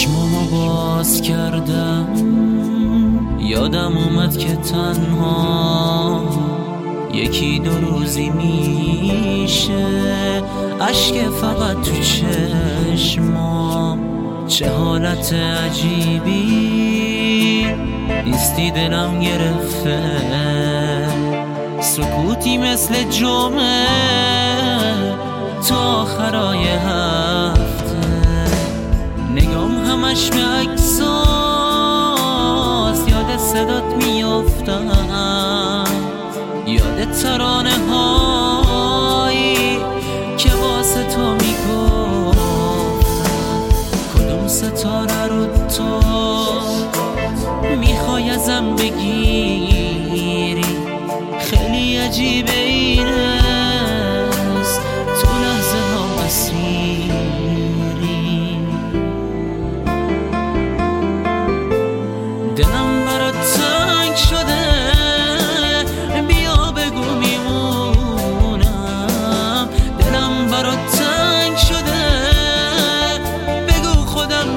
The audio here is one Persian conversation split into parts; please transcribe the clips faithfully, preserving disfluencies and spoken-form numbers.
چشمامو باز کردم، یادم اومد که تنها یکی دو روزی میشه اشک فقط تو چشمام. چه حالت عجیبی نیستی دلم گرفته، سکوتی مثل جمعه تا آخرای هفته. نگام همش به عکساست، یاد صدات میافتم، یاد ترانه هایی که واسه تو میگفتم. کدوم ستاره رو تو میخوای ازم بگیری؟ خیلی عجیبه این است، تو لحظه ها اسیری. دلم برات تنگ شده، بیا بگو میمونم. دلم برات تنگ شده، بگو خودم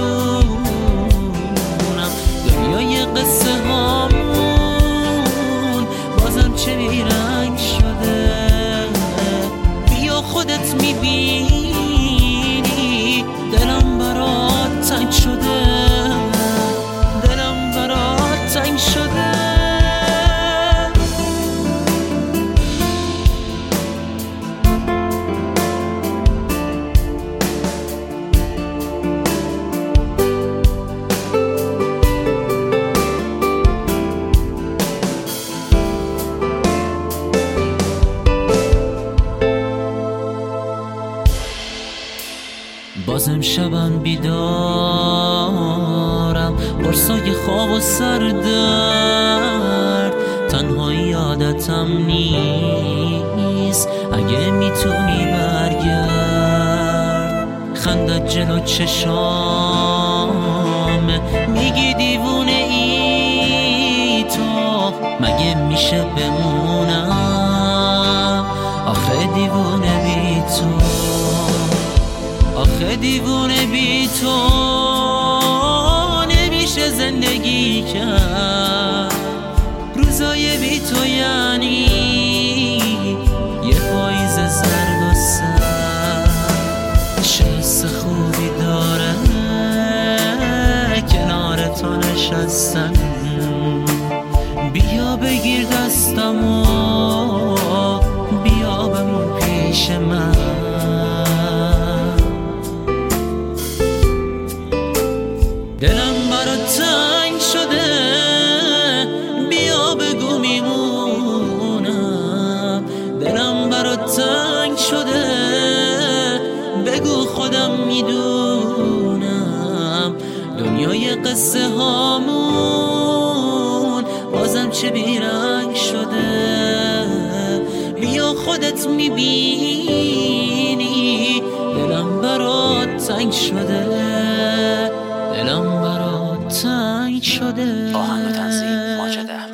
میدونم. دنیای قصه هامون بازم چه بیرنگ شده، بیا خودت میبینی. دلم برات تنگ شده، دلم برات تنگ شده. بازم شبم بیدارم، قرصای خواب و سردرد. تنهایی عادتم نیست، اگه میتونی برگرد. خندت جلو چشامه، میگی دیوونه ای تو، مگه میشه بمونم؟ آخه دیوونه بی تو، آخه دیوونه بی تو نمیشه زندگی کرد. روزای بی تو یعنی یه پاییز زرد و سرد. چه حس خوبی داره کنار تو نشستن. بیا بگیر دستمو، بیا بمون پیش من. دلم برات تنگ شده، بیا بگو میمونم. دلم برات تنگ شده، بگو خودم میدونم. دنیای قصه هامون بازم چه بیرنگ شده، بیا خودت میبینی. دلم برات تنگ شده، دلم برات تنگ شده. آهنگ و تنظیم ماجده.